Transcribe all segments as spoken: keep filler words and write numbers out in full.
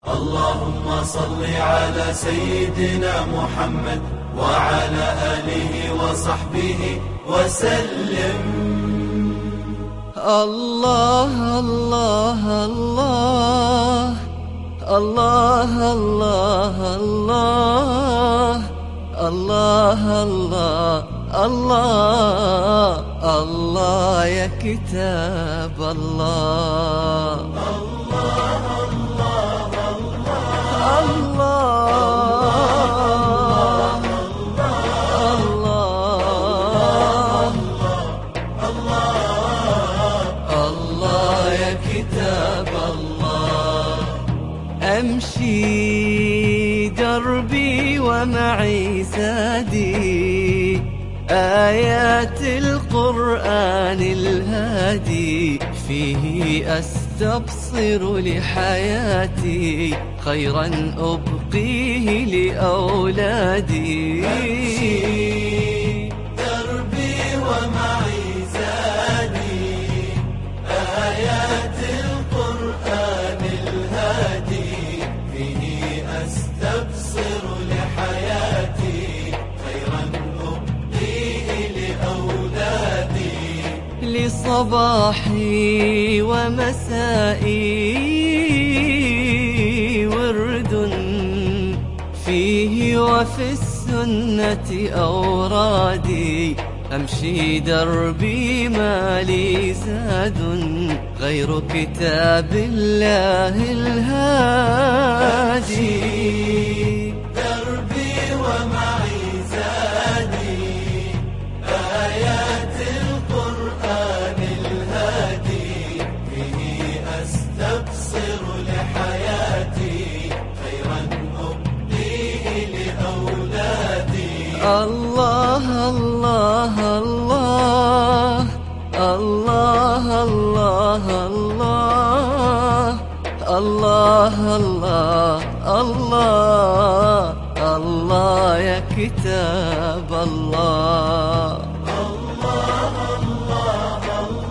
اللهم صل على سيدنا محمد وعلى آله وصحبه وسلم. الله الله الله الله الله الله الله الله الله الله يا كتاب الله. الله الله الله يا كتاب الله. أمشي دربي ومعي زادي آيات القرآن الهادي، فيه أستبصر لحياتي خيرا أبقيه لأولادي. دربي ومعي زادي آيات القرآن الهادي، فيه أستبصر لحياتي خيرا أبقيه لأولادي. لصباحي ومسائي ورد فيه وفي السنة أورادي، أمشي دربي ما لي زاد غير كتاب الله الهادي. دربي ومعي زادي آيات القرآن الهادي، به أستبصر لحياتي خيرا أبقيه لأولادي. الله الله الله الله الله الله الله الله الله يا كتاب الله. الله الله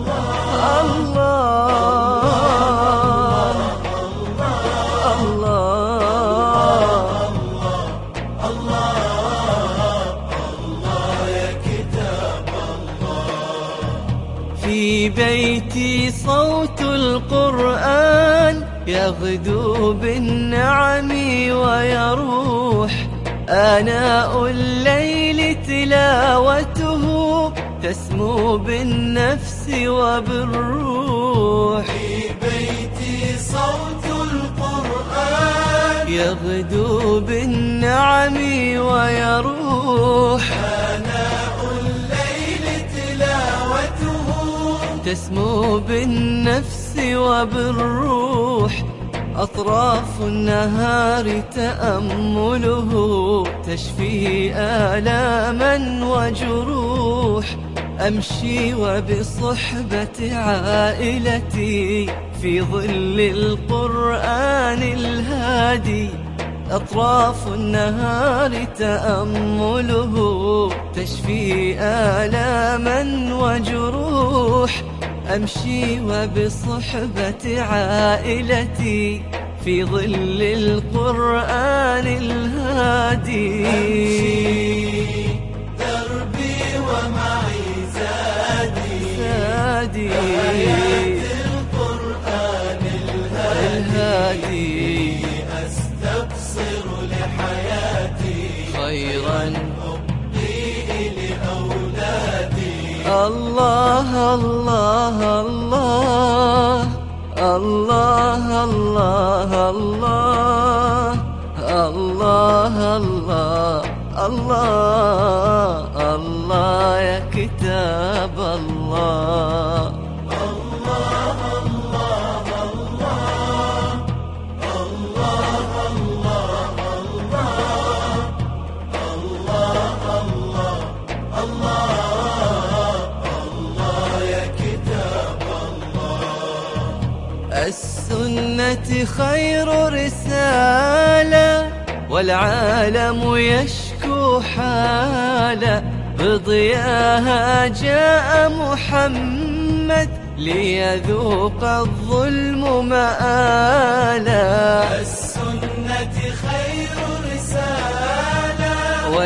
في بيتي صوت القرآن يغدو بالنعم ويروح، آناء الليل تلاوته تسمو بالنفس وبالروح. في بيتي صوت القرآن يغدو بالنعم ويروح، آناء الليل تلاوته تسمو بالنفس وبالروح. أطراف النهار تأمله تشفي آلاما وجروح، أمشي وبصحبة عائلتي في ظل القرآن الهادي. أطراف النهار تأمله تشفي آلاما وجروح، أمشي وبصحبة عائلتي في ظل القرآن الهادي. دربي ومعي زادي زادي آيات القرآن الهادي، أستبصر لحياتي خيرا أبقيه لأولادي. الله الله الله الله الله الله الله الله الله الله يا كتاب الله. الله الله الله الله الله الله الله الله الله يا كتاب الله. السنة خير رسالة والعالم يشكو حاله، بضياها جاء محمد ليذوق الظلم مآلا. السنة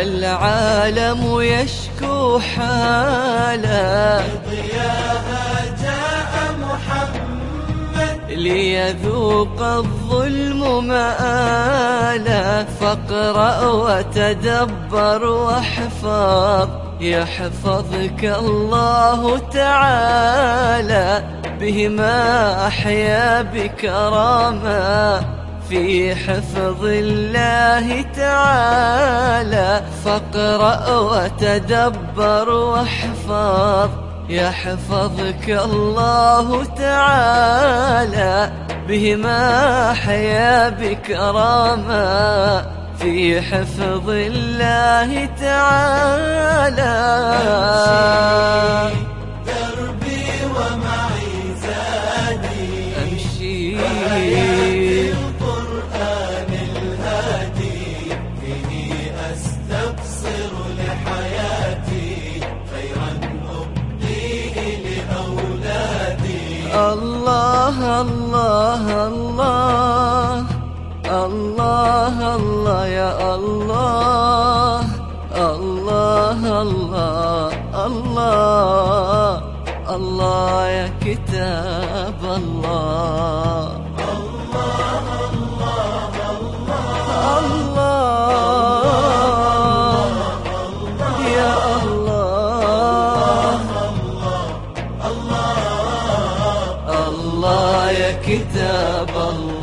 والعالم يشكو حاله، ضياها جاء محمد ليذوق الظلم مآله. فاقرأ وتدبر واحفظ، يحفظك الله تعالى، بهما أحيا بكرامة في حفظ الله تعالى. فاقرأ وتدبر واحفظ، يحفظك الله تعالى، بهما أحيا بكرامة في حفظ الله تعالى. أمشي دربي ومعي زادي، أمشي آيات القرآن الهادي، به أستبصر لحياتي خيرا أبديه لأولادي. الله الله الله الله الله يا الله الله الله الله الله يا كتاب الله. الله الله الله يا الله الله يا كتاب الله.